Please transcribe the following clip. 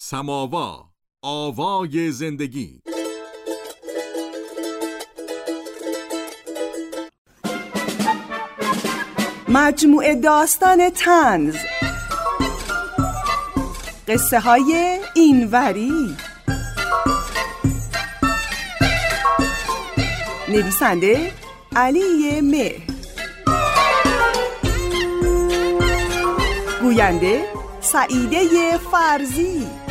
سماوا، آوای زندگی. مجموعه داستان طنز، قصه های اینوری، نویسنده علی مهر، گوینده سعیده فرزی.